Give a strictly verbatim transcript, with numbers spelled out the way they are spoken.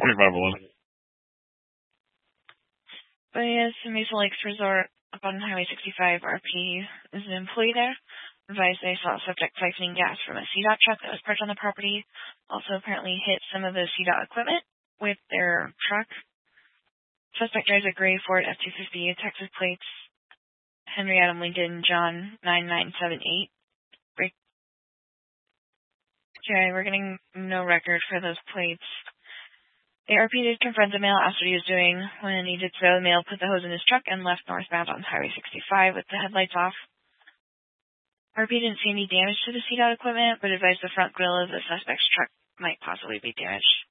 twenty-five eleven. But yes, the Mesa Lakes Resort up on Highway sixty-five, R P is an employee there. Advised they saw a subject siphoning gas from a C DOT truck that was parked on the property. Also apparently hit some of the C DOT equipment with their truck. Suspect drives a gray Ford F two fifty, Texas plates, Henry Adam Lincoln, John nine nine seven eight. Okay, we're getting no record for those plates. The R P did confront the male, asked what he was doing. When he did so, the male put the hose in his truck and left northbound on Highway sixty-five with the headlights off. R P didn't see any damage to the C DOT equipment, but advised the front grille of the suspect's truck might possibly be damaged.